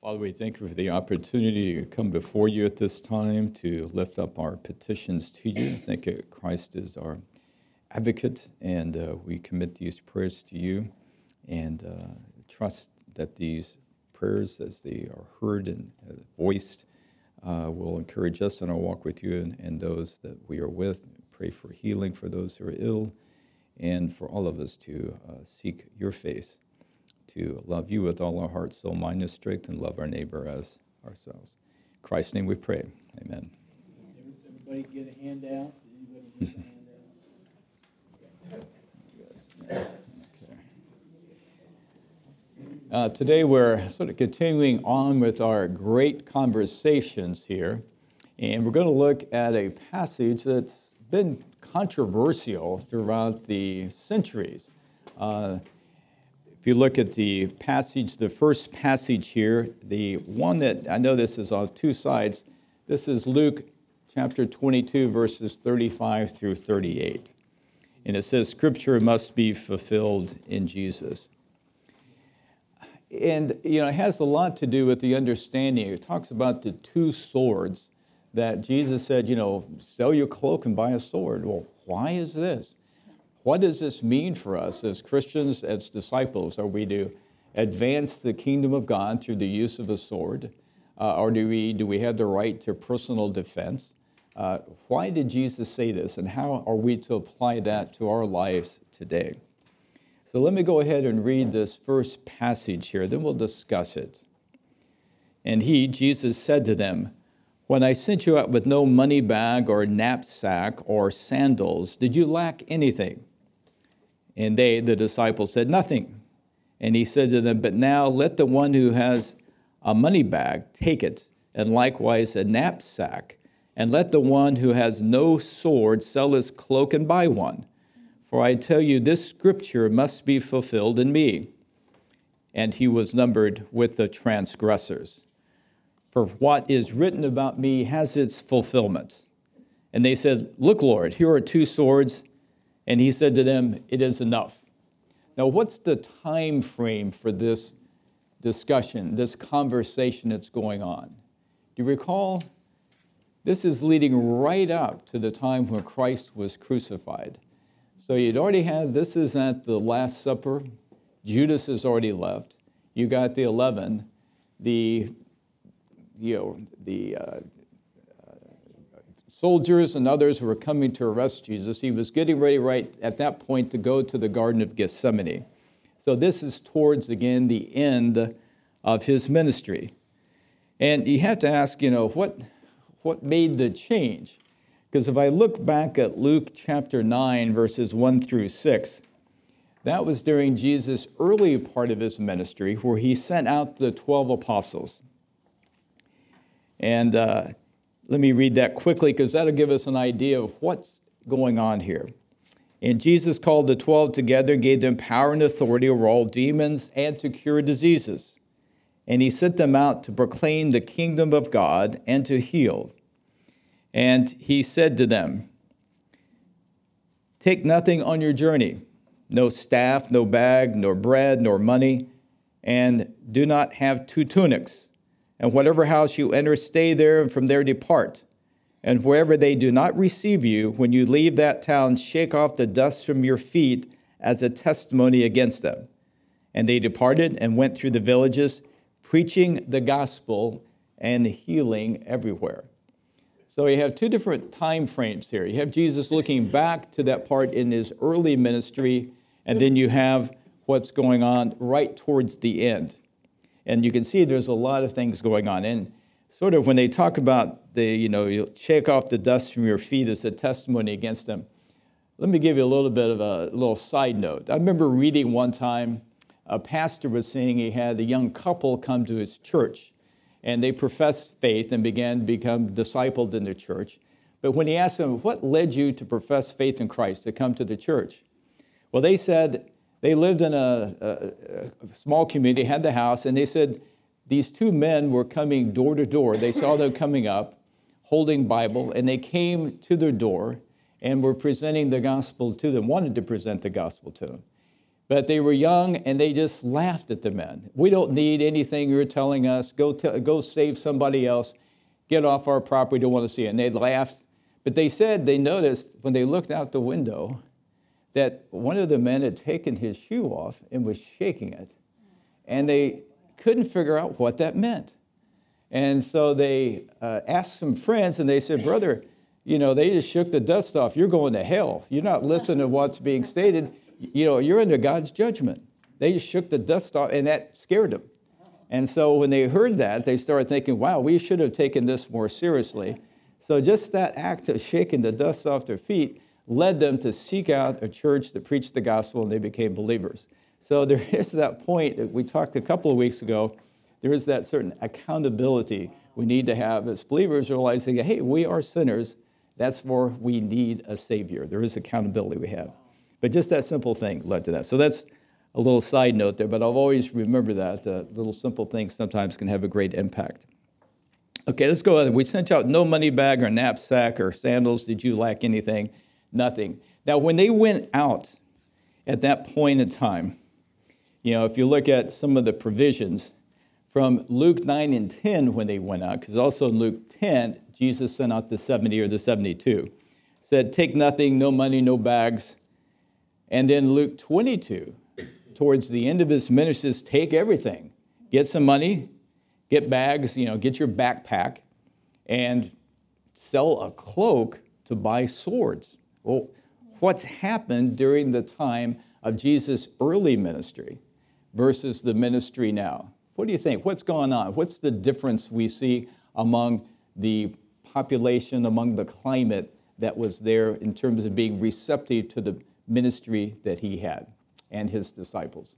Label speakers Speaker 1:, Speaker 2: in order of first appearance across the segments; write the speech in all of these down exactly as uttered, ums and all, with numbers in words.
Speaker 1: Father, we thank you for the opportunity to come before you at this time to lift up our petitions to you. Thank you, Christ is our advocate, and uh, we commit these prayers to you and uh, trust that these prayers, as they are heard and uh, voiced, uh, will encourage us in our walk with you and, and those that we are with. Pray for healing for those who are ill, and for all of us to uh, seek your face, to love you with all our heart, soul, mind, and strength, and love our neighbor as ourselves. In Christ's name we pray. Amen.
Speaker 2: Everybody get a handout? Did anybody get a handout?
Speaker 1: Okay. Uh, today we're sort of continuing on with our great conversations here, and we're going to look at a passage that's been controversial throughout the centuries. Uh, If you look at the passage, the first passage here, the one that, I know this is on two sides, this is Luke chapter twenty-two, verses thirty-five through thirty-eight. And it says, Scripture must be fulfilled in Jesus. And, you know, it has a lot to do with the understanding. It talks about the two swords that Jesus said, you know, sell your cloak and buy a sword. Well, why is this? What does this mean for us as Christians, as disciples? Are we to advance the kingdom of God through the use of a sword? Uh, or do we, do we have the right to personal defense? Uh, why did Jesus say this, and how are we to apply that to our lives today? So let me go ahead and read this first passage here, then we'll discuss it. And he, Jesus, said to them, "When I sent you out with no money bag or knapsack or sandals, did you lack anything?" And they, the disciples, said, "Nothing." And he said to them, "But now let the one who has a money bag take it, and likewise a knapsack, and let the one who has no sword sell his cloak and buy one. For I tell you, this scripture must be fulfilled in me." And he was numbered with the transgressors. "For what is written about me has its fulfillment." And they said, "Look, Lord, here are two swords." And he said to them, "It is enough." Now, what's the time frame for this discussion, this conversation that's going on? Do you recall? This is leading right up to the time when Christ was crucified. So you'd already had, this is at the Last Supper. Judas has already left. You got the eleven, the, you know, the uh, soldiers and others were coming to arrest Jesus. He was getting ready right at that point to go to the Garden of Gethsemane. So this is towards, again, the end of his ministry. And you have to ask, you know, what, what made the change? Because if I look back at Luke chapter nine, verses one through six, that was during Jesus' early part of his ministry where he sent out the twelve apostles. And uh, let me read that quickly because that'll give us an idea of what's going on here. "And Jesus called the twelve together, gave them power and authority over all demons and to cure diseases. And he sent them out to proclaim the kingdom of God and to heal. And he said to them, 'Take nothing on your journey, no staff, no bag, nor bread, nor money, and do not have two tunics. And whatever house you enter, stay there, and from there depart. And wherever they do not receive you, when you leave that town, shake off the dust from your feet as a testimony against them.' And they departed and went through the villages, preaching the gospel and healing everywhere." So you have two different time frames here. You have Jesus looking back to that part in his early ministry, and then you have what's going on right towards the end. And you can see there's a lot of things going on. And sort of when they talk about the, you know, you shake off the dust from your feet as a testimony against them, let me give you a little bit of a little side note. I remember reading one time, a pastor was saying he had a young couple come to his church, and they professed faith and began to become discipled in the church. But when he asked them, "What led you to profess faith in Christ, to come to the church?" Well, they said, they lived in a, a, a small community, had the house, and they said these two men were coming door to door. They saw them coming up, holding Bible, and they came to their door and were presenting the gospel to them, wanted to present the gospel to them. But they were young, and they just laughed at the men. We don't need anything you're telling us. Go, t- go save somebody else. Get off our property. Don't want to see it. And they laughed. But they said they noticed when they looked out the window that one of the men had taken his shoe off and was shaking it. And they couldn't figure out what that meant. And so they uh, asked some friends, and they said, brother, you know, they just shook the dust off. You're going to hell. You're not listening to what's being stated. You know, you're under God's judgment. They just shook the dust off, and that scared them. And so when they heard that, they started thinking, wow, we should have taken this more seriously. So just that act of shaking the dust off their feet led them to seek out a church that preached the gospel, and they became believers. So there is that point that we talked a couple of weeks ago. There is that certain accountability we need to have as believers, realizing, hey, we are sinners. That's where we need a Savior. There is accountability we have. But just that simple thing led to that. So that's a little side note there, but I'll always remember that. Uh, little simple things sometimes can have a great impact. Okay, let's go on. We sent out no money bag or knapsack or sandals. Did you lack anything? Nothing. Now, when they went out at that point in time, you know, if you look at some of the provisions from Luke nine and ten when they went out, because also in Luke ten, Jesus sent out the seventy or the seventy-two, said, take nothing, no money, no bags. And then Luke twenty-two, towards the end of his ministry, says, take everything. Get some money, get bags, you know, get your backpack, and sell a cloak to buy swords. Well, what's happened during the time of Jesus' early ministry versus the ministry now? What do you think? What's going on? What's the difference we see among the population, among the climate that was there in terms of being receptive to the ministry that he had and his disciples?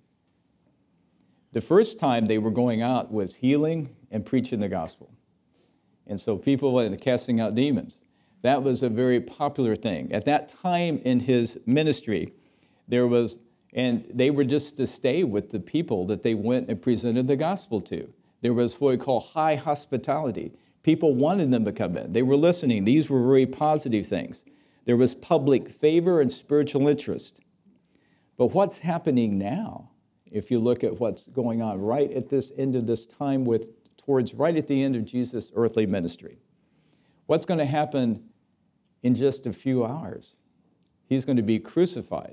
Speaker 1: The first time they were going out was healing and preaching the gospel. And so people were casting out demons. That was a very popular thing. At that time in his ministry, there was, and they were just to stay with the people that they went and presented the gospel to. There was what we call high hospitality. People wanted them to come in. They were listening. These were very positive things. There was public favor and spiritual interest. But what's happening now, if you look at what's going on right at this end of this time with, towards right at the end of Jesus' earthly ministry, what's going to happen in just a few hours? He's going to be crucified.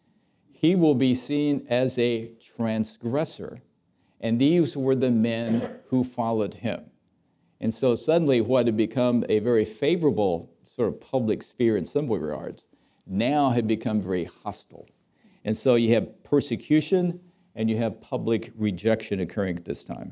Speaker 1: He will be seen as a transgressor. And these were the men who followed him. And so suddenly what had become a very favorable sort of public sphere in some regards now had become very hostile. And so you have persecution and you have public rejection occurring at this time.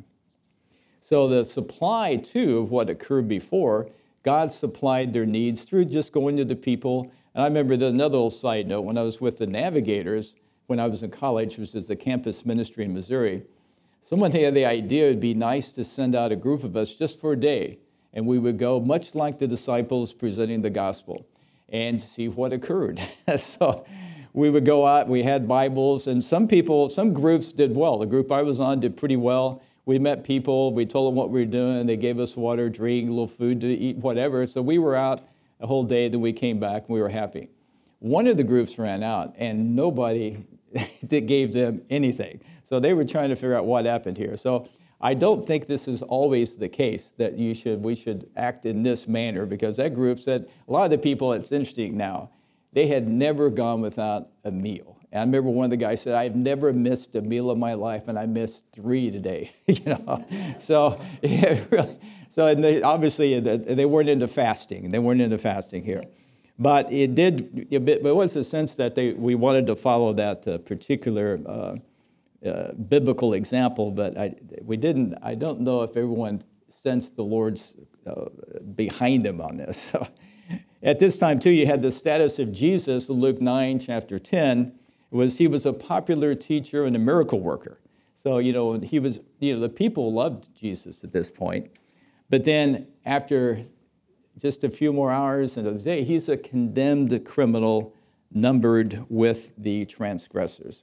Speaker 1: So the supply, too, of what occurred before, God supplied their needs through just going to the people. And I remember there's another little side note. When I was with the Navigators, when I was in college, which is the campus ministry in Missouri, someone had the idea it would be nice to send out a group of us just for a day. And we would go, much like the disciples presenting the gospel, and see what occurred. So we would go out, we had Bibles, and some people, some groups did well. The group I was on did pretty well. We met people, we told them what we were doing, they gave us water, drink, a little food to eat, whatever. So we were out a whole day, then we came back, and we were happy. One of the groups ran out, and nobody that gave them anything. So they were trying to figure out what happened here. So I don't think this is always the case, that you should we should act in this manner, because that group said, a lot of the people, it's interesting now, they had never gone without a meal. And I remember one of the guys said, I've never missed a meal in my life, and I missed three today. you know, so yeah, really, so and they, obviously they weren't into fasting. They weren't into fasting here, but it did. But it was a sense that they we wanted to follow that uh, particular uh, uh, biblical example, but I we didn't. I don't know if everyone sensed the Lord's uh, behind them on this. So at this time too, you had the status of Jesus in Luke nine, chapter ten. Was he was a popular teacher and a miracle worker. So, you know, he was, you know, the people loved Jesus at this point. But then after just a few more hours into the day, he's a condemned criminal numbered with the transgressors.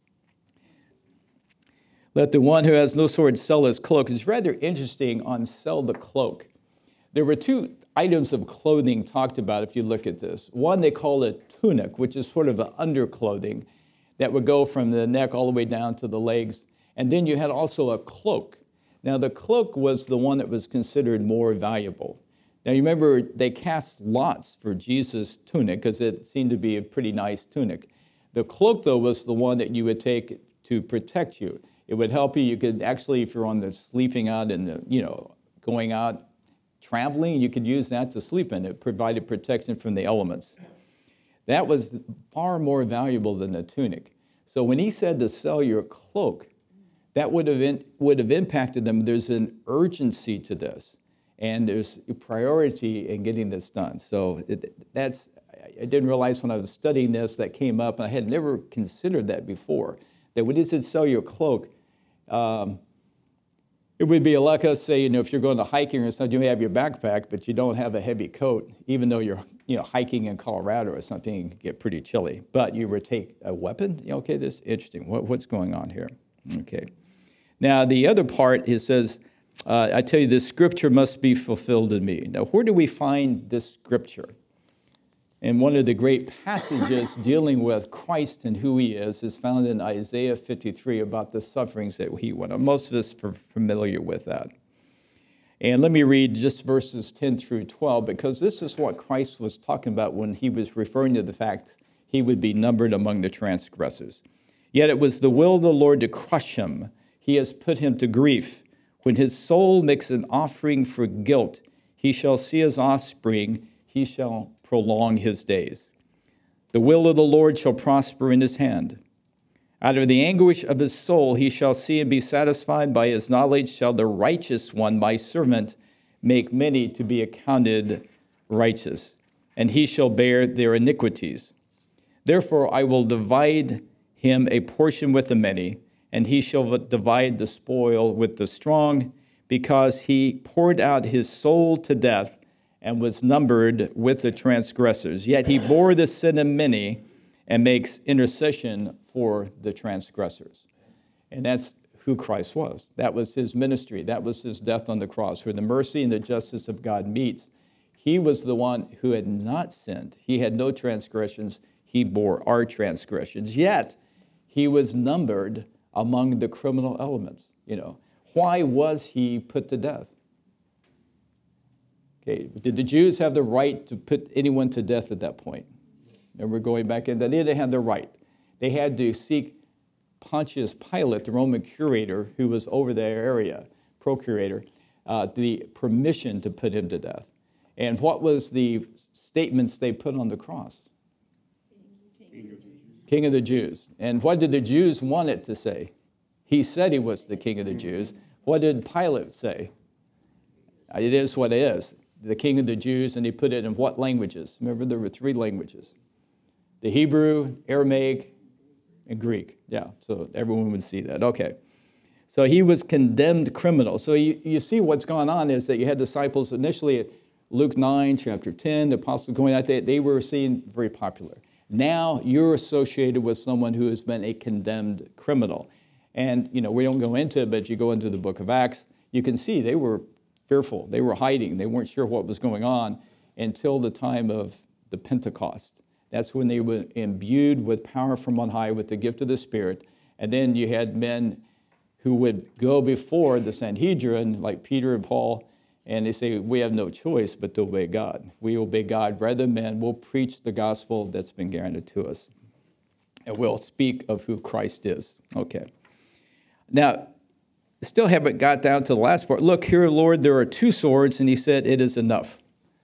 Speaker 1: Let the one who has no sword sell his cloak. It's rather interesting on sell the cloak. There were two items of clothing talked about if you look at this. One they call a tunic, which is sort of an underclothing. that would go from the neck all the way down to the legs. And then you had also a cloak. Now, the cloak was the one that was considered more valuable. Now, you remember they cast lots for Jesus' tunic because it seemed to be a pretty nice tunic. The cloak, though, was the one that you would take to protect you. It would help you. You could actually, if you're on the sleeping out and, the, you know, going out, traveling, you could use that to sleep in. It provided protection from the elements. That was far more valuable than the tunic. So when he said to sell your cloak, that would have in, would have impacted them. There's an urgency to this, and there's a priority in getting this done. So it, that's I didn't realize when I was studying this that came up, and I had never considered that before. That when he said sell your cloak, um, it would be like us say, you know, if you're going to hiking or something, you may have your backpack, but you don't have a heavy coat, even though you're, you know, hiking in Colorado or something, it can get pretty chilly. But you would take a weapon. Okay, this is interesting. What, what's going on here? Okay. Now, the other part, it says, uh, I tell you, this scripture must be fulfilled in me. Now, where do we find this scripture? And one of the great passages dealing with Christ and who he is is found in Isaiah fifty-three about the sufferings that he went on. Most of us are familiar with that. And let me read just verses ten through twelve, because this is what Christ was talking about when he was referring to the fact he would be numbered among the transgressors. Yet it was the will of the Lord to crush him. He has put him to grief. When his soul makes an offering for guilt, he shall see his offspring, he shall prolong his days. The will of the Lord shall prosper in his hand. Out of the anguish of his soul he shall see and be satisfied. By his knowledge shall the righteous one, my servant, make many to be accounted righteous, and he shall bear their iniquities. Therefore I will divide him a portion with the many, and he shall divide the spoil with the strong, because he poured out his soul to death and was numbered with the transgressors. Yet he bore the sin of many and makes intercession for the transgressors. And that's who Christ was. That was his ministry. That was his death on the cross, where the mercy and the justice of God meets. He was the one who had not sinned. He had no transgressions. He bore our transgressions. Yet he was numbered among the criminal elements. You know, why was he put to death? Okay, did the Jews have the right to put anyone to death at that point? And we're going back in. They didn't have the right. They had to seek Pontius Pilate, the Roman curator who was over their area, procurator, uh, the permission to put him to death. And what was the statements they put on the cross? King of the Jews. King of the Jews. And what did the Jews want it to say? He said he was the King of the Jews. What did Pilate say? It is what it is. The King of the Jews, and he put it in what languages? Remember, there were three languages. The Hebrew, Aramaic, and Greek. Yeah, so everyone would see that. Okay. So he was condemned criminal. So you, you see what's going on is that you had disciples initially at Luke nine, chapter ten, the apostles going out there, they were seen very popular. Now you're associated with someone who has been a condemned criminal. And, you know, we don't go into it, but if you go into the book of Acts, you can see they were fearful. They were hiding. They weren't sure what was going on until the time of the Pentecost. That's when they were imbued with power from on high with the gift of the Spirit. And then you had men who would go before the Sanhedrin, like Peter and Paul, and they say, we have no choice but to obey God. We obey God rather than men. We'll preach the gospel that's been granted to us. And we'll speak of who Christ is. Okay. Now, still haven't got down to the last part. Look here, Lord, there are two swords, and he said, it is enough.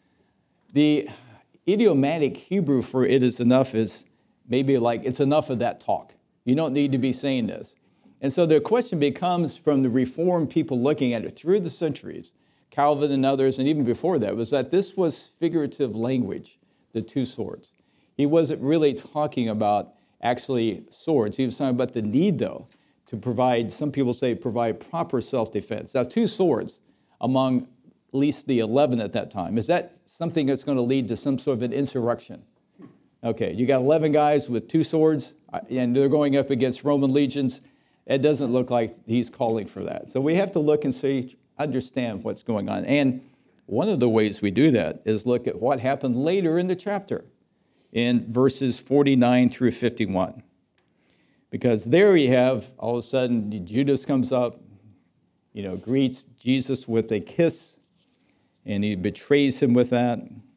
Speaker 1: The idiomatic Hebrew for it is enough is maybe like, it's enough of that talk. You don't need to be saying this. And so the question becomes from the Reformed people looking at it through the centuries, Calvin and others, and even before that, was that this was figurative language, the two swords. He wasn't really talking about actually swords. He was talking about the need, though, to provide, some people say, provide proper self-defense. Now, two swords among at least the eleven at that time, is that something that's going to lead to some sort of an insurrection? Okay, you got eleven guys with two swords, and they're going up against Roman legions. It doesn't look like he's calling for that. So we have to look and see, understand what's going on. And one of the ways we do that is look at what happened later in the chapter, in verses forty-nine through fifty-one. Because there you have, all of a sudden, Judas comes up, you know, greets Jesus with a kiss, and he betrays him with that.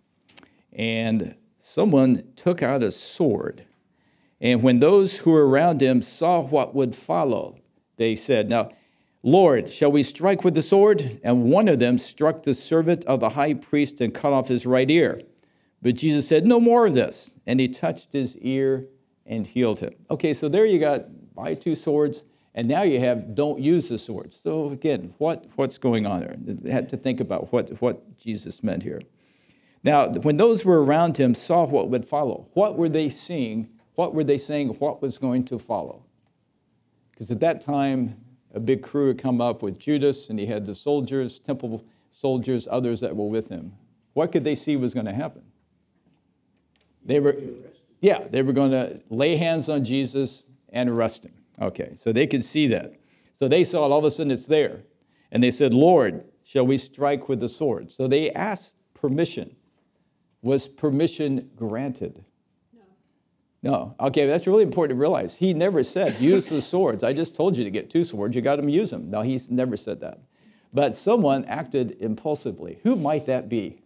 Speaker 1: And someone took out a sword. And when those who were around him saw what would follow, they said, "Now, Lord, shall we strike with the sword?" And one of them struck the servant of the high priest and cut off his right ear. But Jesus said, "No more of this." And he touched his ear and healed him. Okay, so there you got buy two swords, and now you have don't use the sword. So again, what, what's going on there? They had to think about what, what Jesus meant here. Now, when those who were around him saw what would follow, what were they seeing? What were they saying what was going to follow? Because at that time, a big crew had come up with Judas, and he had the soldiers, temple soldiers, others that were with him. What could they see was going to happen? They were, yeah, they were going to lay hands on Jesus and arrest him. Okay, so they could see that. So they saw it, all of a sudden it's there. And they said, "Lord, shall we strike with the sword?" So they asked permission. Was permission granted? No. Okay, that's really important to realize. He never said, use the swords. I just told you to get two swords. You got them, use them. No, he's never said that. But someone acted impulsively. Who might that be?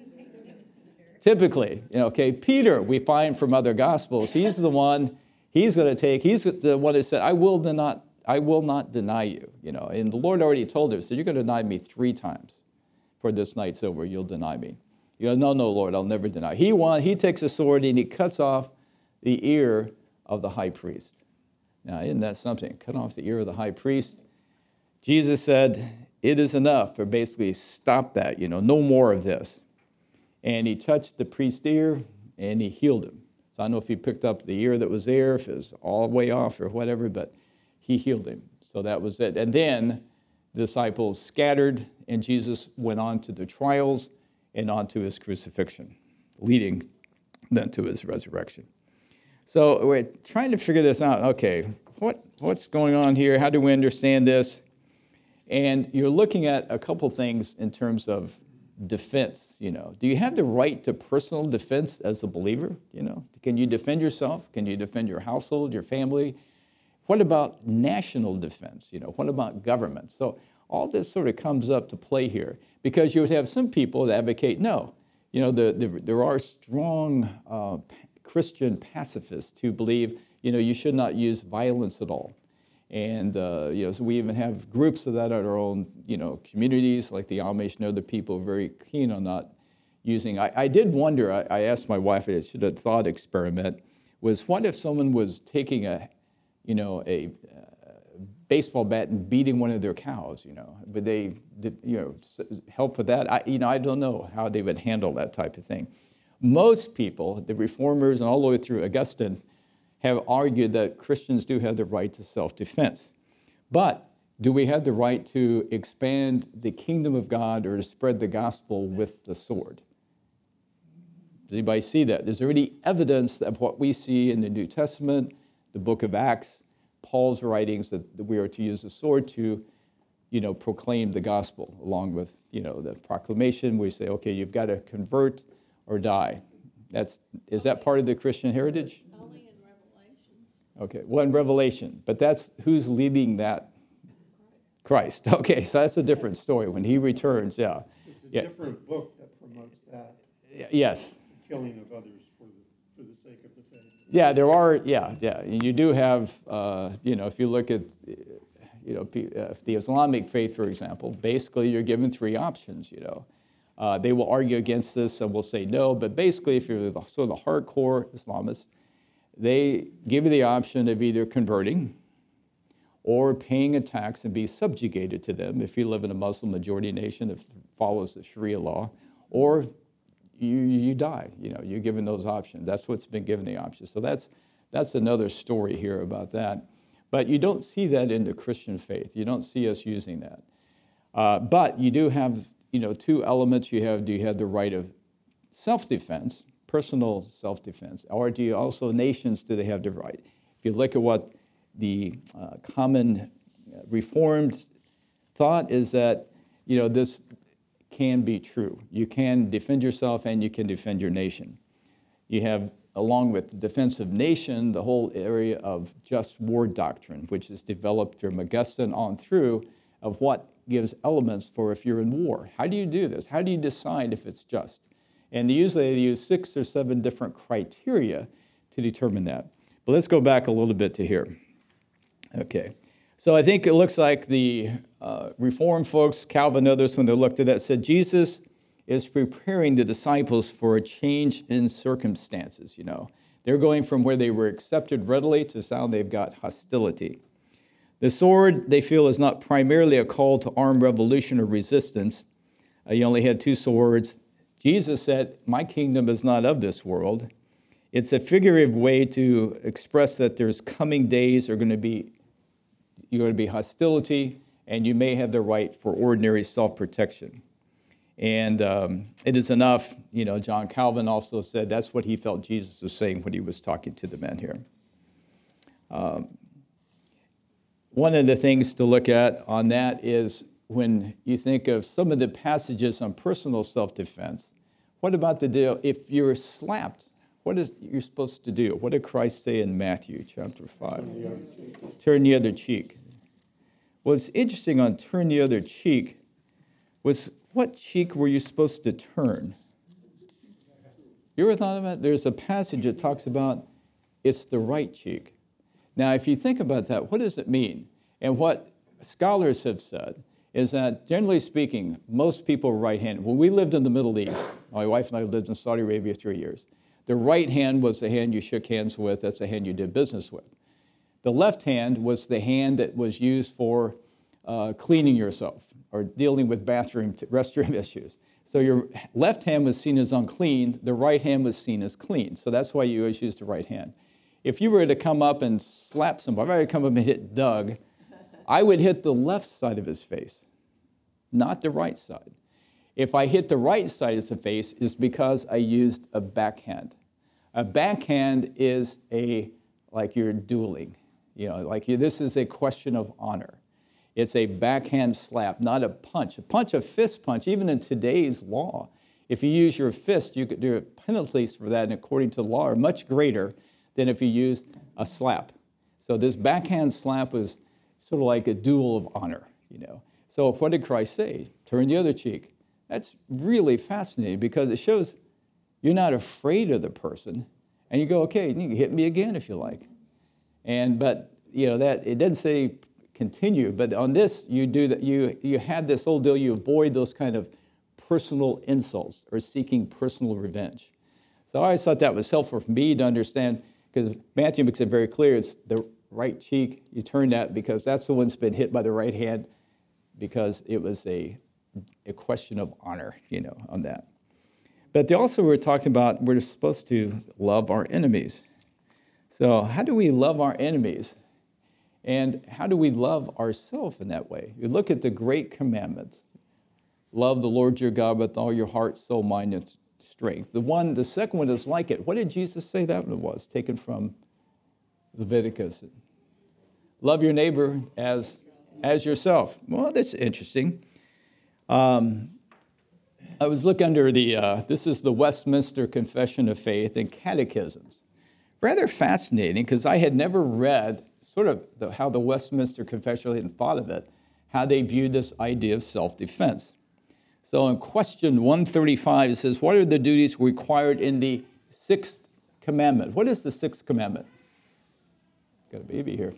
Speaker 1: Typically, you know, okay, Peter, we find from other Gospels, he's the one, he's going to take, he's the one that said, I will not, I will not deny you. You know, and the Lord already told him, so you're going to deny me three times for this night's over. You'll deny me. You go, no, no, Lord, I'll never deny. He won, he takes a sword and he cuts off the ear of the high priest. Now, isn't that something? Cut off the ear of the high priest. Jesus said, it is enough, or basically stop that, you know, no more of this. And he touched the priest's ear and he healed him. So I don't know if he picked up the ear that was there, if it was all the way off or whatever, but he healed him. So that was it. And then the disciples scattered and Jesus went on to the trials and on to his crucifixion, leading then to his resurrection. So we're trying to figure this out. Okay, what, what's going on here? How do we understand this? And you're looking at a couple things in terms of defense. You know, do you have the right to personal defense as a believer? You know, can you defend yourself? Can you defend your household, your family? What about national defense? You know, what about government? So all this sort of comes up to play here because you would have some people that advocate no. You know, the, the, there are strong uh, Christian pacifists who believe, you know, you should not use violence at all. And, uh, you know, so we even have groups of that at our own, you know, communities, like the Amish and other people very keen on not using. I, I did wonder, I, I asked my wife, I should have thought experiment, was what if someone was taking a, you know, a uh, baseball bat and beating one of their cows, you know? Would they, did, you know, help with that? I, you know, I don't know how they would handle that type of thing. Most people, the reformers and all the way through Augustine, have argued that Christians do have the right to self-defense. But do we have the right to expand the kingdom of God or to spread the gospel with the sword? Does anybody see that? Is there any evidence of what we see in the New Testament, the book of Acts, Paul's writings, that we are to use the sword to, you know, proclaim the gospel along with, you know, the proclamation? We say, okay, you've got to convert or die. That's, is that part of the Christian heritage?
Speaker 3: Only in Revelation.
Speaker 1: Okay, well, in Revelation, but that's, who's leading that? Christ. Okay, so that's a different story. When he returns, yeah.
Speaker 4: It's a
Speaker 1: yeah.
Speaker 4: different book that promotes that.
Speaker 1: Yes.
Speaker 4: The killing of others for the, for the sake of the faith.
Speaker 1: Yeah, there are, yeah, yeah. And you do have, uh, you know, if you look at, you know, uh, the Islamic faith, for example, basically you're given three options, you know. Uh, they will argue against this and will say no, but basically if you're the, sort of the hardcore Islamists, they give you the option of either converting or paying a tax and be subjugated to them if you live in a Muslim majority nation that follows the Sharia law, or you, you die. You know, you're given those options. That's what's been given the option. So that's, that's another story here about that. But you don't see that in the Christian faith. You don't see us using that. Uh, but you do have, you know, two elements. You have, do you have the right of self-defense, personal self-defense, or do you also, nations, do they have the right? If you look at what the uh, common Reformed thought is that, you know, this can be true. You can defend yourself and you can defend your nation. You have along with the defense of nation, the whole area of just war doctrine, which is developed from Augustine on through, of what gives elements for if you're in war. How do you do this? How do you decide if it's just? And usually they use six or seven different criteria to determine that. But let's go back a little bit to here. Okay. So I think it looks like the uh, Reformed folks, Calvin and others, when they looked at that, said Jesus is preparing the disciples for a change in circumstances, you know. They're going from where they were accepted readily to now they've got hostility. The sword, they feel, is not primarily a call to armed revolution or resistance. Uh, you only had two swords. Jesus said, my kingdom is not of this world. It's a figurative way to express that there's coming days are going to be, you're going to be hostility, and you may have the right for ordinary self-protection. And um, it is enough, you know, John Calvin also said that's what he felt Jesus was saying when he was talking to the men here. Um, one of the things to look at on that is when you think of some of the passages on personal self-defense, what about the deal if you're slapped? What is you're supposed to do? What did Christ say in Matthew chapter five? Turn the other cheek. Turn the other cheek. What's interesting on turn the other cheek was what cheek were you supposed to turn? You ever thought about it? There's a passage that talks about it's the right cheek. Now, if you think about that, what does it mean? And what scholars have said is that, generally speaking, most people are right-handed. When we lived in the Middle East, my wife and I lived in Saudi Arabia three years, the right hand was the hand you shook hands with. That's the hand you did business with. The left hand was the hand that was used for uh, cleaning yourself or dealing with bathroom, t- restroom issues. So your left hand was seen as unclean. The right hand was seen as clean. So that's why you always used the right hand. If you were to come up and slap somebody, if I were to come up and hit Doug, I would hit the left side of his face, not the right side. If I hit the right side of his face, it's because I used a backhand. A backhand is a, like you're dueling. You know, like you, this is a question of honor. It's a backhand slap, not a punch. A punch, a fist punch, even in today's law, if you use your fist, you could do penalties for that, and according to the law, are much greater than if you used a slap. So this backhand slap was sort of like a duel of honor, you know. So what did Christ say? Turn the other cheek. That's really fascinating because it shows you're not afraid of the person, and you go, okay, you can hit me again if you like. And but you know that it doesn't say continue, but on this you do that. You you had this whole deal. You avoid those kind of personal insults or seeking personal revenge. So I always thought that was helpful for me to understand because Matthew makes it very clear. It's the right cheek. You turn that because that's the one that's been hit by the right hand because it was a a question of honor, you know, on that. But they also were talking about we're supposed to love our enemies. So how do we love our enemies? And how do we love ourselves in that way? You look at the great commandments. Love the Lord your God with all your heart, soul, mind, and strength. The one, the second one is like it. What did Jesus say that one was? Taken from Leviticus. Love your neighbor as, as yourself. Well, that's interesting. Um, I was looking under the, uh, this is the Westminster Confession of Faith and Catechisms. Rather fascinating because I had never read sort of the, how the Westminster Confession hadn't thought of it, how they viewed this idea of self-defense. So in question one thirty-five, it says, what are the duties required in the sixth commandment? What is the sixth commandment? Got a baby here.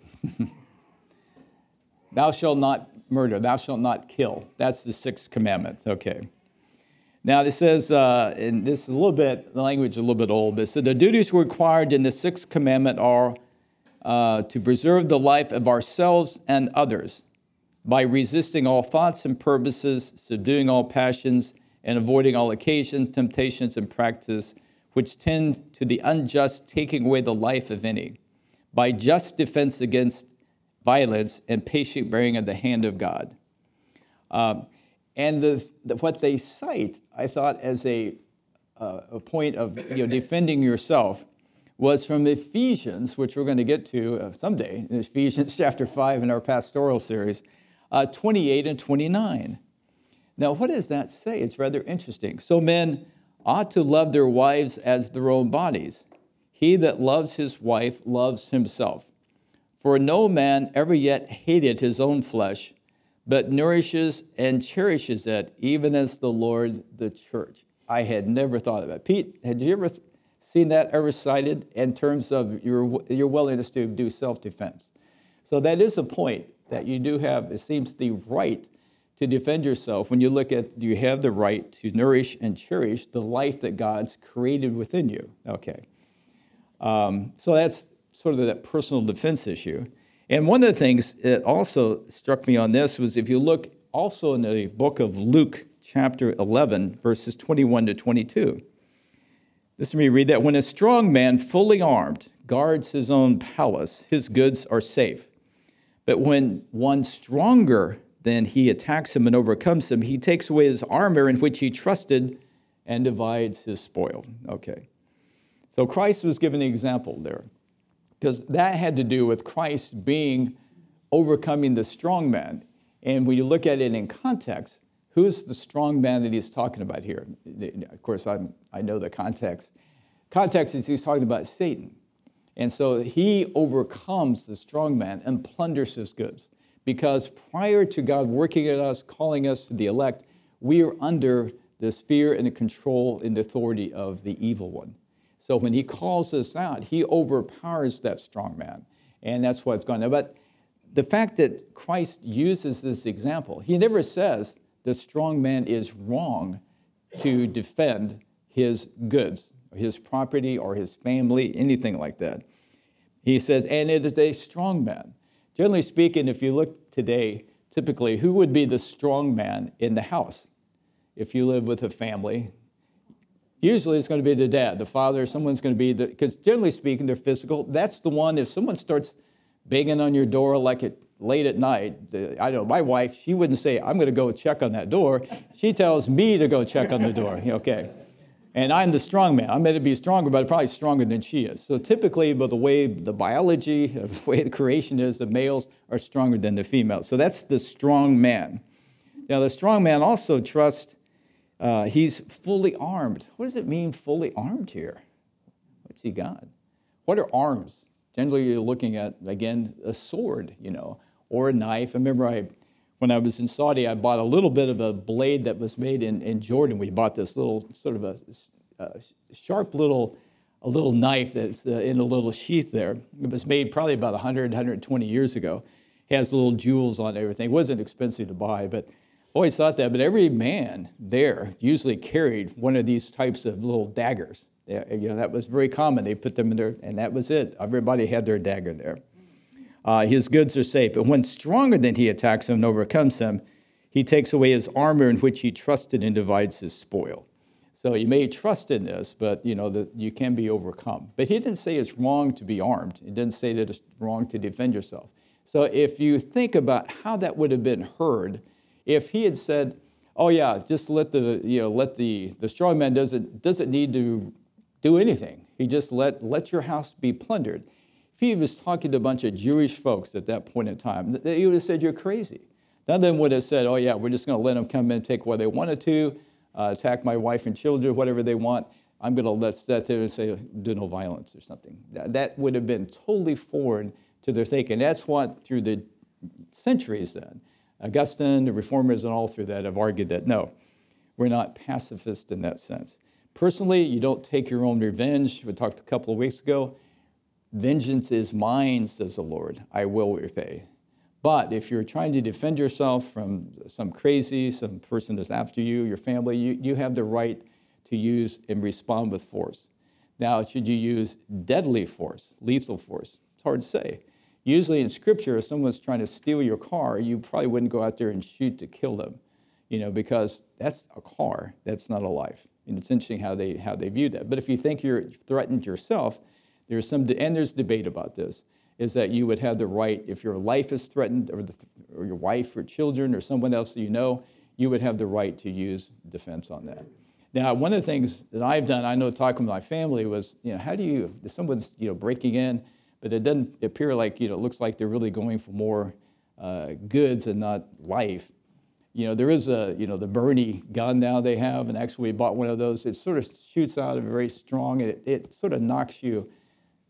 Speaker 1: Thou shalt not murder. Thou shalt not kill. That's the sixth commandment. Okay. Now, this says, uh, and this is a little bit, the language is a little bit old, but so the duties required in the sixth commandment are uh, to preserve the life of ourselves and others by resisting all thoughts and purposes, subduing all passions, and avoiding all occasions, temptations, and practice which tend to the unjust taking away the life of any, by just defense against violence and patient bearing of the hand of God. Um, And the, the, what they cite, I thought, as a, uh, a point of you know, defending yourself was from Ephesians, which we're going to get to uh, someday, in Ephesians chapter five in our pastoral series, uh, twenty-eight and twenty-nine. Now, what does that say? It's rather interesting. So men ought to love their wives as their own bodies. He that loves his wife loves himself. For no man ever yet hated his own flesh, but nourishes and cherishes it, even as the Lord the church. I had never thought of that. Pete, had you ever th- seen that ever cited in terms of your, your willingness to do self-defense? So that is a point that you do have, it seems, the right to defend yourself when you look at, do you have the right to nourish and cherish the life that God's created within you? Okay. Um, so that's sort of that personal defense issue. And one of the things that also struck me on this was if you look also in the book of Luke, chapter eleven, verses twenty-one to twenty-two. Listen to me read that. When a strong man, fully armed, guards his own palace, his goods are safe. But when one stronger than he attacks him and overcomes him, he takes away his armor in which he trusted and divides his spoil. Okay. So Christ was given an example there, because that had to do with Christ being overcoming the strong man. And when you look at it in context, who's the strong man that he's talking about here? Of course, I'm, I know the context. Context is he's talking about Satan. And so he overcomes the strong man and plunders his goods. Because prior to God working at us, calling us to the elect, we are under the sphere and the control and the authority of the evil one. So when he calls us out, he overpowers that strong man. And that's what's going on. But the fact that Christ uses this example, he never says the strong man is wrong to defend his goods, or his property, or his family, anything like that. He says, and it is a strong man. Generally speaking, if you look today, typically, who would be the strong man in the house? If you live with a family, usually it's going to be the dad, the father, someone's going to be the, because generally speaking, they're physical. That's the one, if someone starts banging on your door like it late at night, the, I know my wife, she wouldn't say, I'm going to go check on that door. She tells me to go check on the door, okay? And I'm the strong man. I'm meant to be stronger, but I'm probably stronger than she is. So typically, by the way the biology, the way the creation is, the males are stronger than the females. So that's the strong man. Now, the strong man also trusts, uh, he's fully armed. What does it mean, fully armed here? What's he got? What are arms? Generally, you're looking at, again, a sword, you know, or a knife. I remember I, when I was in Saudi, I bought a little bit of a blade that was made in, in Jordan. We bought this little, sort of a, a sharp little, a little knife that's uh, in a little sheath there. It was made probably about one hundred, one hundred twenty years ago. It has little jewels on everything. It wasn't expensive to buy, but always thought that. But every man there usually carried one of these types of little daggers. Yeah, you know, that was very common. They put them in there, and that was it. Everybody had their dagger there. Uh, his goods are safe. But when stronger than he attacks him and overcomes him, he takes away his armor in which he trusted and divides his spoil. So you may trust in this, but you know that you can be overcome. But he didn't say it's wrong to be armed. He didn't say that it's wrong to defend yourself. So if you think about how that would have been heard, if he had said, "Oh yeah, just let the you know let the the strong man doesn't doesn't need to do anything. He just let let your house be plundered." If he was talking to a bunch of Jewish folks at that point in time, he would have said, "You're crazy." None of them would have said, "Oh yeah, we're just going to let them come in and take what they wanted to, uh, attack my wife and children, whatever they want. I'm going to let that there and say do no violence or something." That, that would have been totally foreign to their thinking. That's what through the centuries then, Augustine, the Reformers, and all through that have argued that no, we're not pacifist in that sense. Personally, you don't take your own revenge. We talked a couple of weeks ago. Vengeance is mine, says the Lord. I will repay. But if you're trying to defend yourself from some crazy, some person that's after you, your family, you, you have the right to use and respond with force. Now, should you use deadly force, lethal force? It's hard to say. Usually in Scripture, if someone's trying to steal your car, you probably wouldn't go out there and shoot to kill them, you know, because that's a car. That's not a life. And it's interesting how they how they view that. But if you think you're threatened yourself, there's some, and there's debate about this, is that you would have the right, if your life is threatened, or, the, or your wife or children or someone else that you know, you would have the right to use defense on that. Now, one of the things that I've done, I know talking with my family was, you know, how do you, if someone's, you know, breaking in, but it doesn't appear like, you know, it looks like they're really going for more uh, goods and not life. You know, there is a, you know, the Bernie gun now they have, and actually we bought one of those. It sort of shoots out a very strong, and it, it sort of knocks you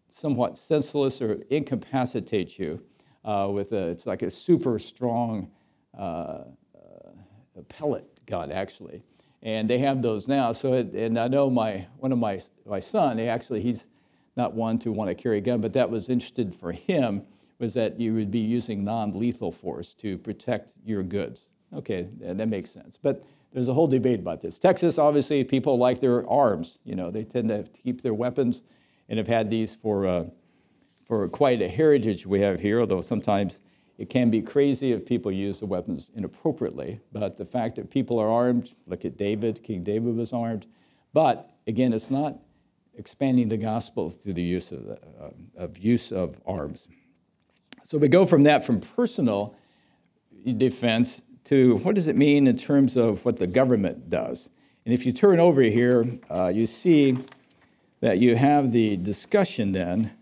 Speaker 1: somewhat senseless or incapacitates you uh, with a, it's like a super strong uh, uh, pellet gun, actually. And they have those now. So, it, and I know my one of my my son, he actually, he's not one to want to carry a gun, but that was interested for him was that you would be using non-lethal force to protect your goods. Okay, that makes sense. But there's a whole debate about this. Texas, obviously, people like their arms. You know, they tend to keep their weapons and have had these for uh, for quite a heritage we have here, although sometimes it can be crazy if people use the weapons inappropriately. But the fact that people are armed, look at David, King David was armed. But again, it's not expanding the gospel through the use of, the, uh, of use of arms. So we go from that, from personal defense, to what does it mean in terms of what the government does. And if you turn over here, uh, you see that you have the discussion then.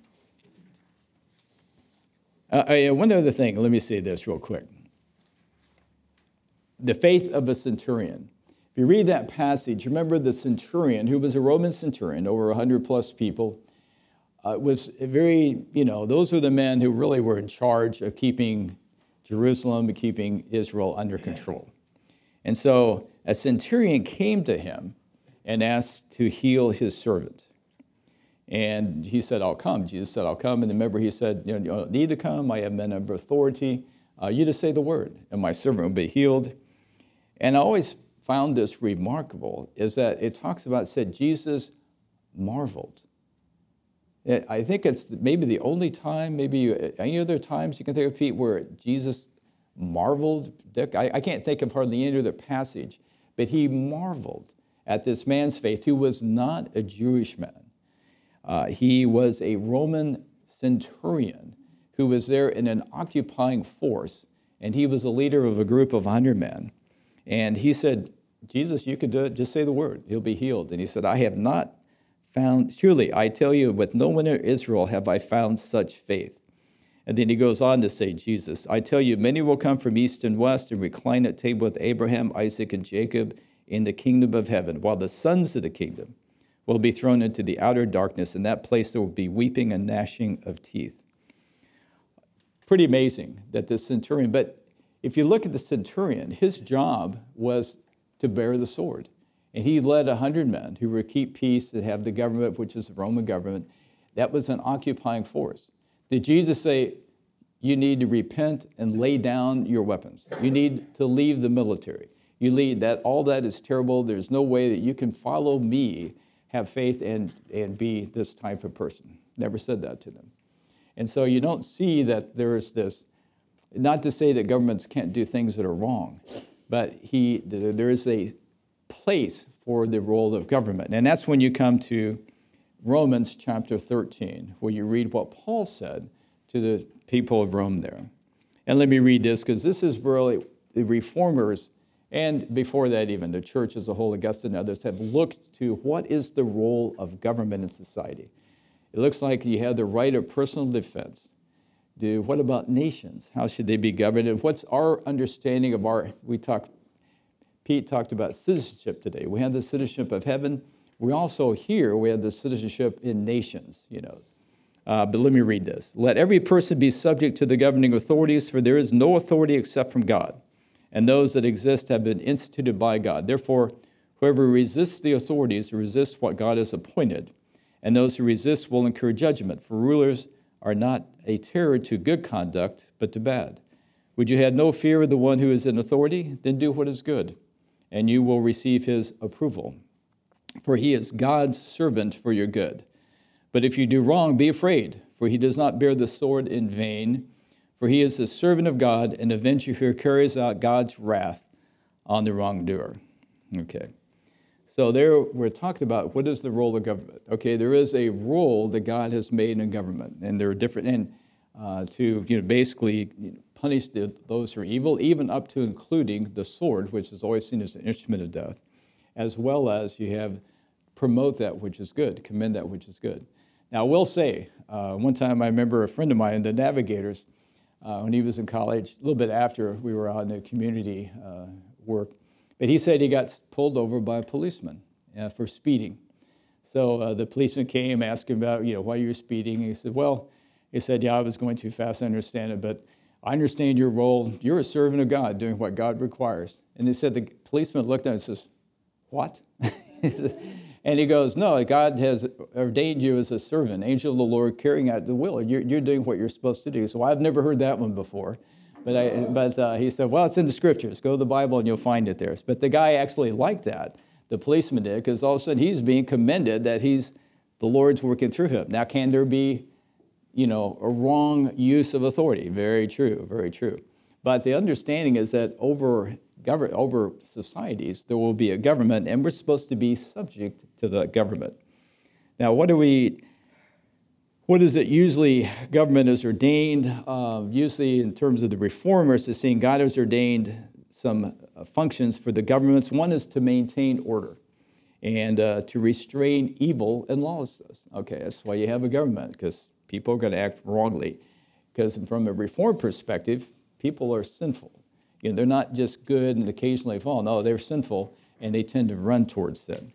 Speaker 1: Uh, uh, one other thing, let me say this real quick. The faith of a centurion. If you read that passage, remember the centurion, who was a Roman centurion, over one hundred plus people, uh, was a very, you know, those were the men who really were in charge of keeping Jerusalem and keeping Israel under control. And so a centurion came to him and asked to heal his servant. And he said, I'll come. Jesus said, I'll come. And remember, he said, you, know, you don't need to come. I have men of authority. Uh, you just say the word, and my servant will be healed. And I always found this remarkable, is that it talks about, said Jesus marveled. I think it's maybe the only time, maybe any other times you can think of, Pete, where Jesus marveled. Dick, I, I can't think of hardly any other passage, but he marveled at this man's faith, who was not a Jewish man. Uh, he was a Roman centurion who was there in an occupying force, and he was a leader of a group of one hundred men. And he said, Jesus, you can do it. Just say the word. He'll be healed. And he said, I have not found, surely I tell you, with no one in Israel have I found such faith. And then he goes on to say, Jesus, I tell you, many will come from east and west and recline at table with Abraham, Isaac, and Jacob in the kingdom of heaven, while the sons of the kingdom will be thrown into the outer darkness. In that place there will be weeping and gnashing of teeth. Pretty amazing that the centurion, but if you look at the centurion, his job was to bear the sword. And he led one hundred men who were to keep peace and have the government, which is the Roman government. That was an occupying force. Did Jesus say, you need to repent and lay down your weapons? You need to leave the military. You lead that, all that is terrible. There's no way that you can follow me, have faith, and, and be this type of person. Never said that to them. And so you don't see that there's this, not to say that governments can't do things that are wrong, but he, there is a place for the role of government. And that's when you come to Romans chapter thirteen, where you read what Paul said to the people of Rome there. And let me read this, because this is really the reformers, and before that even, the church as a whole, Augustine and others, have looked to what is the role of government in society. It looks like you have the right of personal defense. Do, what about nations? How should they be governed? And what's our understanding of our, we talked, Pete talked about citizenship today. We have the citizenship of heaven. We also here, we have the citizenship in nations, you know. Uh, but let me read this. Let every person be subject to the governing authorities, for there is no authority except from God, and those that exist have been instituted by God. Therefore, whoever resists the authorities resists what God has appointed, and those who resist will incur judgment, for rulers are not a terror to good conduct, but to bad. Would you have no fear of the one who is in authority? Then do what is good, and you will receive his approval. For he is God's servant for your good. But if you do wrong, be afraid, for he does not bear the sword in vain, for he is the servant of God, an avenger who carries out God's wrath on the wrongdoer. Okay. So there we're talking about what is the role of government. Okay, there is a role that God has made in government, and there are different, and uh, to you know basically you know, punish the, those who are evil, even up to including the sword, which is always seen as an instrument of death, as well as you have promote that which is good, commend that which is good. Now, I will say, uh, one time I remember a friend of mine, the Navigators, uh, when he was in college, a little bit after we were out in the community uh, work, but he said he got pulled over by a policeman uh, for speeding. So uh, the policeman came, asked him about, you know, why you were speeding. And he said, well, he said, yeah, I was going too fast, I understand it, but I understand your role. You're a servant of God, doing what God requires. And he said, the policeman looked at him and says, what? And he goes, no, God has ordained you as a servant, angel of the Lord, carrying out the will. You're, you're doing what you're supposed to do. So I've never heard that one before. But, I, but uh, he said, well, it's in the scriptures. Go to the Bible and you'll find it there. But the guy actually liked that, the policeman did, because all of a sudden he's being commended that he's the Lord's working through him. Now, can there be, you know, a wrong use of authority? Very true, very true. But the understanding is that over Govern, over societies, there will be a government, and we're supposed to be subject to the government. Now, what do we, what is it usually government is ordained? Uh, usually in terms of the reformers, is saying God has ordained some uh, functions for the governments. One is to maintain order and uh, to restrain evil and lawlessness. Okay, that's why you have a government, because people are going to act wrongly. Because from a reform perspective, people are sinful. You know, they're not just good and occasionally fall. No, they're sinful, and they tend to run towards sin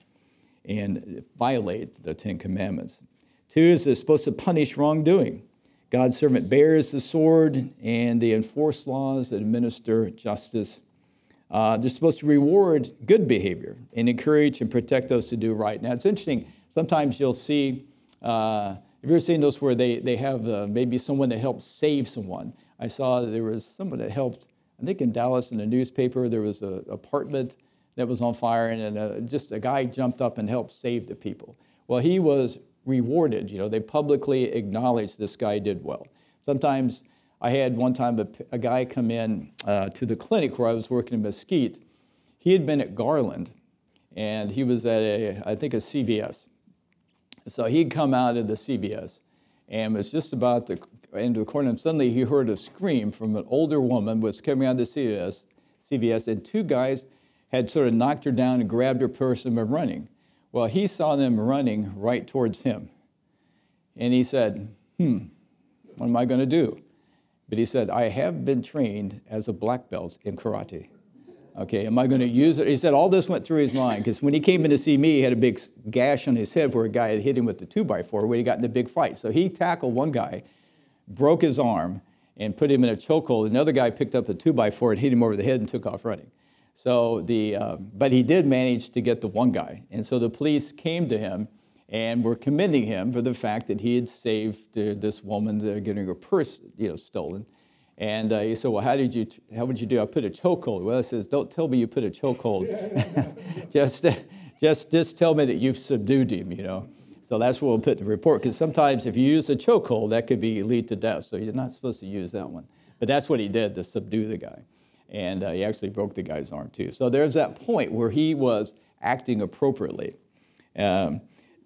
Speaker 1: and violate the Ten Commandments. Two is they're supposed to punish wrongdoing. God's servant bears the sword, and they enforce laws that administer justice. Uh, they're supposed to reward good behavior and encourage and protect those who do right. Now, it's interesting. Sometimes you'll see, uh, have you ever seen those where they, they have uh, maybe someone that helps save someone? I saw that there was someone that helped, I think in Dallas in the newspaper, there was an apartment that was on fire, and uh, just a guy jumped up and helped save the people. Well, he was rewarded. You know, they publicly acknowledged this guy did well. Sometimes I had one time a, a guy come in uh, to the clinic where I was working in Mesquite. He had been at Garland, and he was at, a, I think, a C V S. So he'd come out of the C V S and was just about to into the corner, and suddenly he heard a scream from an older woman who was coming out of the C V S, C V S, and two guys had sort of knocked her down and grabbed her purse and were running. Well, he saw them running right towards him. And he said, hmm, what am I going to do? But he said, I have been trained as a black belt in karate. Okay, am I going to use it? He said all this went through his mind, because when he came in to see me, he had a big gash on his head where a guy had hit him with the two by four when he got in a big fight. So he tackled one guy, broke his arm, and put him in a chokehold. Another guy picked up a two by four and hit him over the head and took off running. So the, uh, but he did manage to get the one guy. And so the police came to him and were commending him for the fact that he had saved uh, this woman uh, getting her purse, you know, stolen. And uh, he said, well, how did you, how would you do? I put a chokehold. Well, he says, don't tell me you put a chokehold. just, just, just tell me that you've subdued him, you know. So that's what we'll put in the report, because sometimes if you use a chokehold, that could be lead to death. So you're not supposed to use that one. But that's what he did to subdue the guy. And uh, he actually broke the guy's arm too. So there's that point where he was acting appropriately. Um,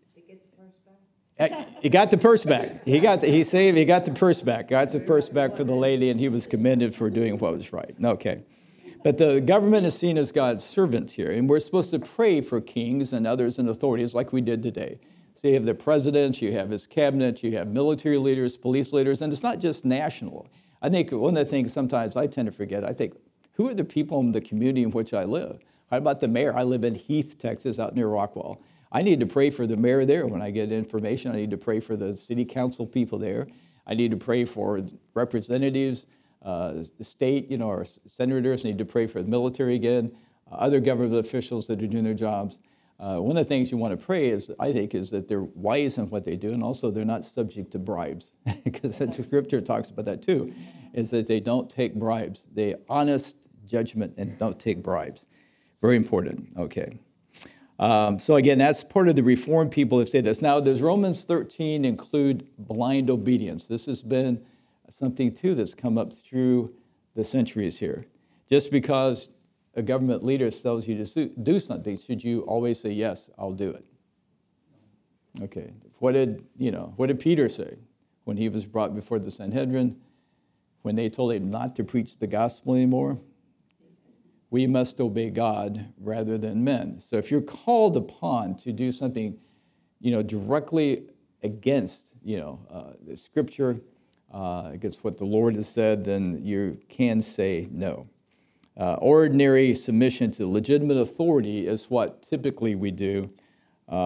Speaker 1: he got the purse back. He got the, he saved. He got the purse back. Got the purse back for the lady, and he was commended for doing what was right. Okay. But the government is seen as God's servant here, and we're supposed to pray for kings and others in authorities like we did today. So you have the president, you have his cabinet, you have military leaders, police leaders, and it's not just national. I think one of the things sometimes I tend to forget, I think, who are the people in the community in which I live? How about the mayor? I live in Heath, Texas, out near Rockwall. I need to pray for the mayor there when I get information. I need to pray for the city council people there. I need to pray for representatives, uh, the state, you know, our senators. I need to pray for the military again, uh, other government officials that are doing their jobs. Uh, one of the things you want to pray is, I think, is that they're wise in what they do, and also they're not subject to bribes, because the scripture talks about that too, is that they don't take bribes. They honest judgment and don't take bribes. Very important. Okay. Um, so again, that's part of the Reformed people have said this. Now, does Romans thirteen include blind obedience? This has been something too that's come up through the centuries here. Just because a government leader tells you to do something, should you always say, yes, I'll do it? Okay. What did, you know, what did Peter say when he was brought before the Sanhedrin, when they told him not to preach the gospel anymore? We must obey God rather than men. So if you're called upon to do something, you know, directly against, you know, uh, the scripture, uh, against what the Lord has said, then you can say no. Uh, ordinary submission to legitimate authority is what typically we do. Um,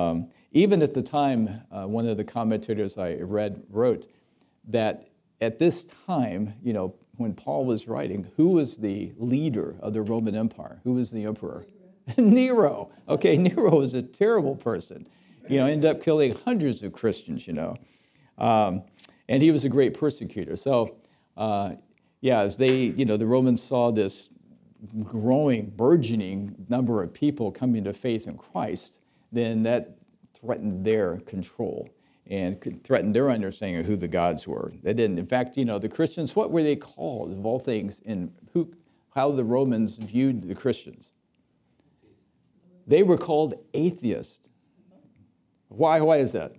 Speaker 1: even at the time, uh, one of the commentators I read wrote that at this time, you know, when Paul was writing, who was the leader of the Roman Empire? Who was the emperor? Nero. Okay, Nero was a terrible person. You know, ended up killing hundreds of Christians, you know. Um, and he was a great persecutor. So, uh, yeah, as they, you know, the Romans saw this growing, burgeoning number of people coming to faith in Christ, then that threatened their control and threatened their understanding of who the gods were. They didn't. In fact, you know, the Christians, what were they called, of all things, in who, how the Romans viewed the Christians? They were called atheists. Why, why is that?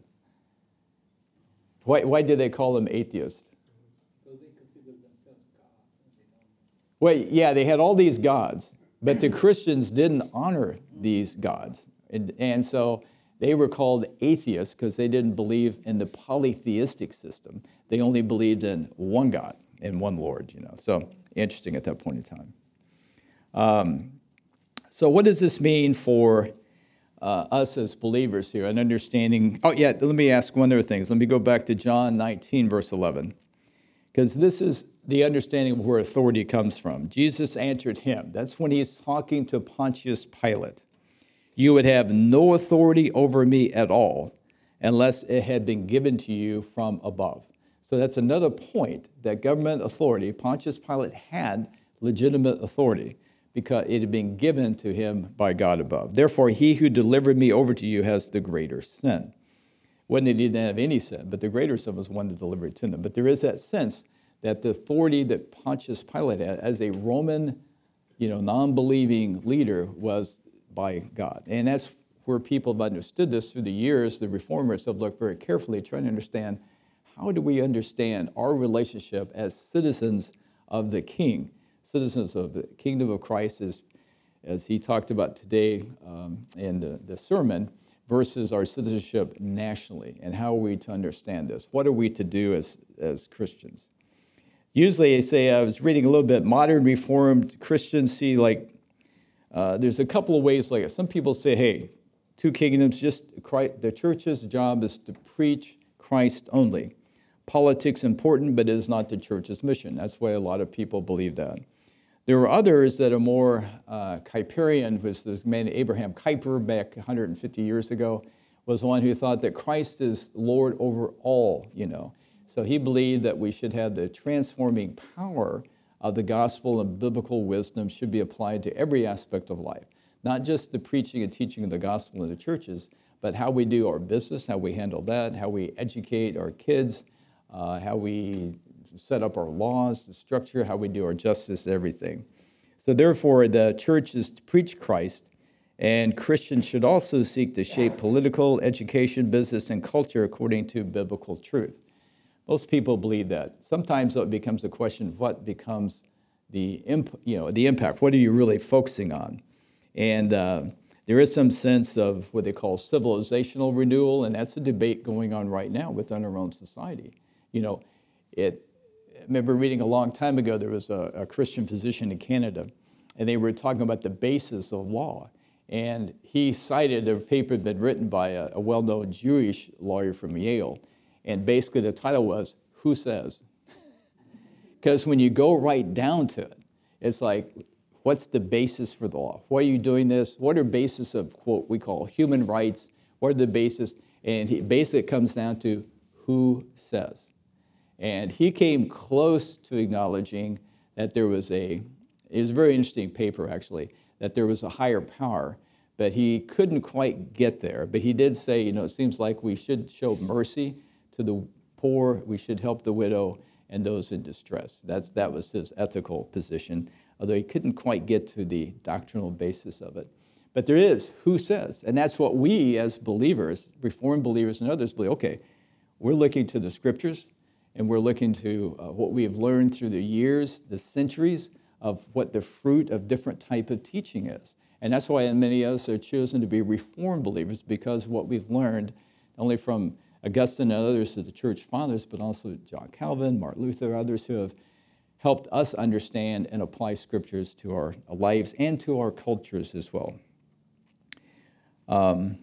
Speaker 1: Why, why did they call them atheists?
Speaker 3: Because they consider themselves gods.
Speaker 1: Well, yeah, they had all these gods, but the Christians didn't honor these gods. And, and so they were called atheists because they didn't believe in the polytheistic system. They only believed in one God and one Lord, you know. So interesting at that point in time. Um, so what does this mean for uh, us as believers here and understanding? Oh, yeah, let me ask one other thing. Let me go back to John nineteen, verse eleven, because this is the understanding of where authority comes from. Jesus answered him. That's when he's talking to Pontius Pilate. You would have no authority over me at all unless it had been given to you from above. So that's another point that government authority, Pontius Pilate had legitimate authority because it had been given to him by God above. Therefore, he who delivered me over to you has the greater sin. Wasn't that he didn't have any sin, but the greater sin was one to deliver it to them. But there is that sense that the authority that Pontius Pilate had as a Roman, you know, non-believing leader was by God. And that's where people have understood this through the years. The reformers have looked very carefully trying to understand, how do we understand our relationship as citizens of the King, citizens of the kingdom of Christ, as, as he talked about today um, in the, the sermon, versus our citizenship nationally, and how are we to understand this? What are we to do as, as Christians? Usually, I say, I was reading a little bit, modern Reformed Christians see like, Uh, there's a couple of ways like it. Some people say, hey, two kingdoms, just Christ, the church's job is to preach Christ only. Politics important, but it is not the church's mission. That's why a lot of people believe that. There are others that are more uh, Kuyperian, which this man Abraham Kuyper back one hundred fifty years ago was one who thought that Christ is Lord over all, you know. So he believed that we should have the transforming power of the gospel and biblical wisdom should be applied to every aspect of life. Not just the preaching and teaching of the gospel in the churches, but how we do our business, how we handle that, how we educate our kids, uh, how we set up our laws, the structure, how we do our justice, everything. So therefore, the church is to preach Christ, and Christians should also seek to shape political, education, business, and culture according to biblical truth. Most people believe that. Sometimes it becomes a question of what becomes the imp- you know, the impact. What are you really focusing on? And uh, there is some sense of what they call civilizational renewal, and that's a debate going on right now within our own society. You know, it. I remember reading a long time ago, there was a, a Christian physician in Canada, and they were talking about the basis of law. And he cited a paper that had been written by a, a well-known Jewish lawyer from Yale. And basically the title was, Who Says? Because when you go right down to it, it's like, what's the basis for the law? Why are you doing this? What are basis of what we call human rights? What are the basis? And he, basically it comes down to who says. And he came close to acknowledging that there was a, it was a very interesting paper actually, that there was a higher power, but he couldn't quite get there. But he did say, you know, it seems like we should show mercy to the poor, we should help the widow and those in distress. That's, that was his ethical position, although he couldn't quite get to the doctrinal basis of it. But there is who says, and that's what we as believers, Reformed believers and others believe, okay, we're looking to the scriptures, and we're looking to uh, what we have learned through the years, the centuries, of what the fruit of different type of teaching is. And that's why many of us are chosen to be Reformed believers, because what we've learned, not only from Augustine and others of the church fathers, but also John Calvin, Martin Luther, others who have helped us understand and apply scriptures to our lives and to our cultures as well. Um,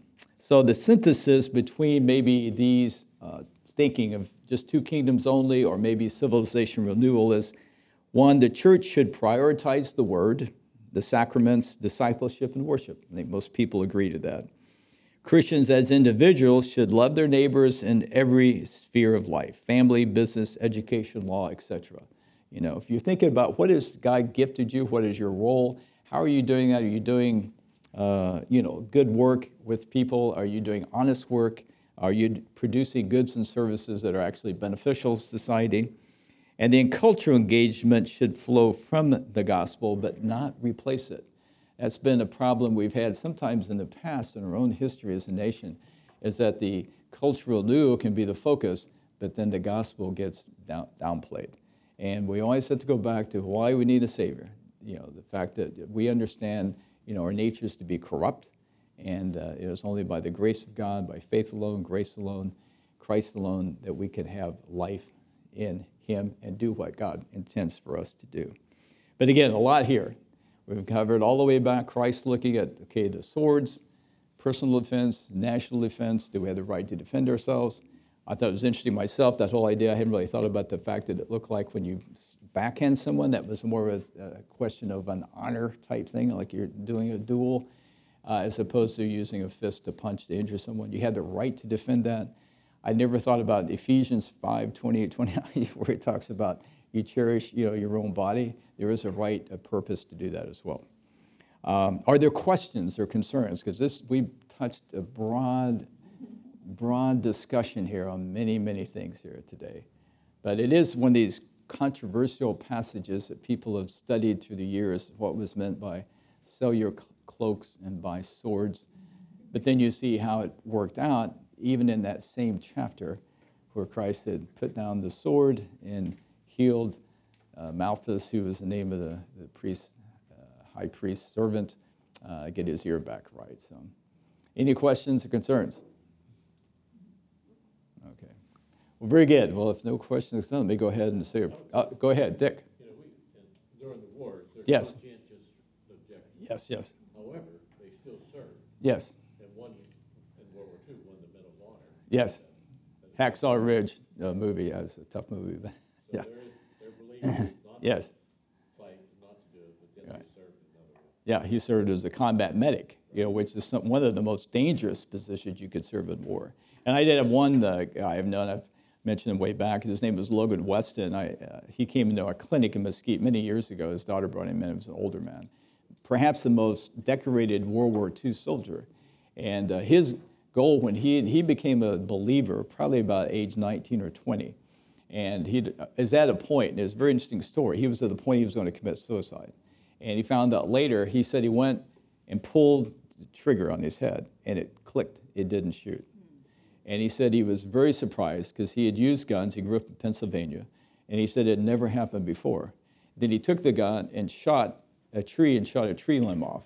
Speaker 1: So the synthesis between maybe these uh, thinking of just two kingdoms only or maybe civilization renewal is, one, the church should prioritize the word, the sacraments, discipleship, and worship. I think most people agree to that. Christians as individuals should love their neighbors in every sphere of life, family, business, education, law, et cetera. You know, if you're thinking about what has God gifted you, what is your role, how are you doing that? Are you doing, uh, you know, good work with people? Are you doing honest work? Are you producing goods and services that are actually beneficial to society? And then cultural engagement should flow from the gospel, but not replace it. That's been a problem we've had sometimes in the past in our own history as a nation, is that the cultural renewal can be the focus, but then the gospel gets down, downplayed. And we always have to go back to why we need a Savior. You know, the fact that we understand, you know, our nature is to be corrupt, and uh, it is only by the grace of God, by faith alone, grace alone, Christ alone, that we can have life in Him and do what God intends for us to do. But again, a lot here. We've covered all the way back, Christ looking at, okay, the swords, personal defense, national defense. Do we have the right to defend ourselves? I thought it was interesting myself, that whole idea. I hadn't really thought about the fact that it looked like when you backhand someone, that was more of a, a question of an honor type thing, like you're doing a duel, uh, as opposed to using a fist to punch to injure someone. You had the right to defend that. I never thought about Ephesians five, twenty-eight, twenty-nine, where it talks about you cherish, you know, your own body. There is a right, a purpose to do that as well. Um, are there questions or concerns? Because this, we've touched a broad, broad discussion here on many, many things here today. But it is one of these controversial passages that people have studied through the years, what was meant by sell your cloaks and buy swords. But then you see how it worked out, even in that same chapter, where Christ had put down the sword and healed uh, Malchus, who was the name of the, the priest, uh, high priest servant, uh, get his ear back right. So, any questions or concerns? Okay. Well, very good. Well, if no questions, let me go ahead and say, uh, go ahead, Dick.
Speaker 5: You know, we, during the wars, there's
Speaker 1: yes.
Speaker 5: conscientious objections.
Speaker 1: Yes, yes.
Speaker 5: However, they still served.
Speaker 1: Yes.
Speaker 5: And one, in World War Two, won the Medal of Honor.
Speaker 1: Yes. Hacksaw Ridge uh, movie. Yeah, it's a tough movie. But,
Speaker 5: so
Speaker 1: yeah.
Speaker 5: Their belief is not
Speaker 1: yes.
Speaker 5: to fight, not to do it, but then
Speaker 1: right.
Speaker 5: they served another way.
Speaker 1: Yeah, he served as a combat medic, you know, which is some, one of the most dangerous positions you could serve in war. And I did have one uh, guy I've known, I've mentioned him way back. His name was Logan Weston. I, uh, he came into our clinic in Mesquite many years ago. His daughter brought him in. He was an older man. Perhaps the most decorated World War Two soldier. And uh, his goal when he he became a believer, probably about age nineteen or twenty, and he is at a point, and it's a very interesting story. He was at the point he was going to commit suicide. And he found out later, he said he went and pulled the trigger on his head, and it clicked. It didn't shoot. And he said he was very surprised because he had used guns. He grew up in Pennsylvania, and he said it had never happened before. Then he took the gun and shot a tree and shot a tree limb off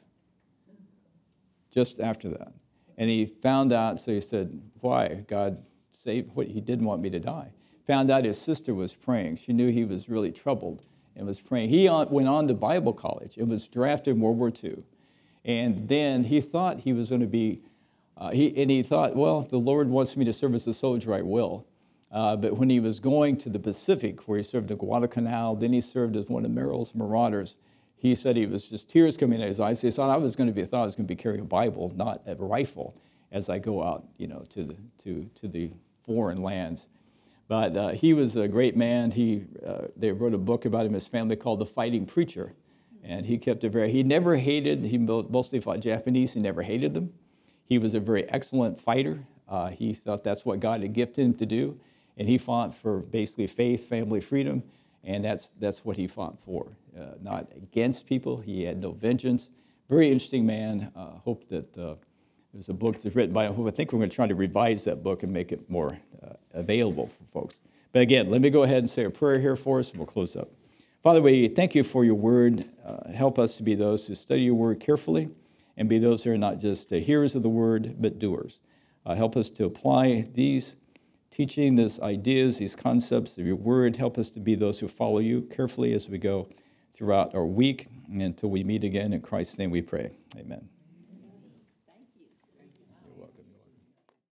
Speaker 1: just after that. And he found out, so he said, why? God saved, what, he didn't want me to die. Found out his sister was praying. She knew he was really troubled and was praying. He went on to Bible college and was drafted in World War Two. And then he thought he was going to be, uh, he, and he thought, well, if the Lord wants me to serve as a soldier, I will. Uh, but when he was going to the Pacific, where he served in Guadalcanal, then he served as one of Merrill's Marauders, he said he was just tears coming out of his eyes. He thought I was going to be, I thought I was going to be carrying a Bible, not a rifle, as I go out, you know, to the to to the foreign lands. But uh, he was a great man. He uh, they wrote a book about him, his family, called The Fighting Preacher, and he kept it very. He never hated. He mostly fought Japanese. He never hated them. He was a very excellent fighter. Uh, he thought that's what God had gifted him to do, and he fought for basically faith, family, freedom. And that's that's what he fought for, uh, not against people. He had no vengeance. Very interesting man. Uh, hope that uh, there's a book that's written by him. I think we're going to try to revise that book and make it more uh, available for folks. But again, let me go ahead and say a prayer here for us, and we'll close up. Father, we thank you for your word. Uh, help us to be those who study your word carefully and be those who are not just uh, hearers of the word, but doers. Uh, help us to apply these teaching, these ideas, these concepts of your word. Help us to be those who follow you carefully as we go throughout our week until we meet again. In Christ's name we pray. Amen.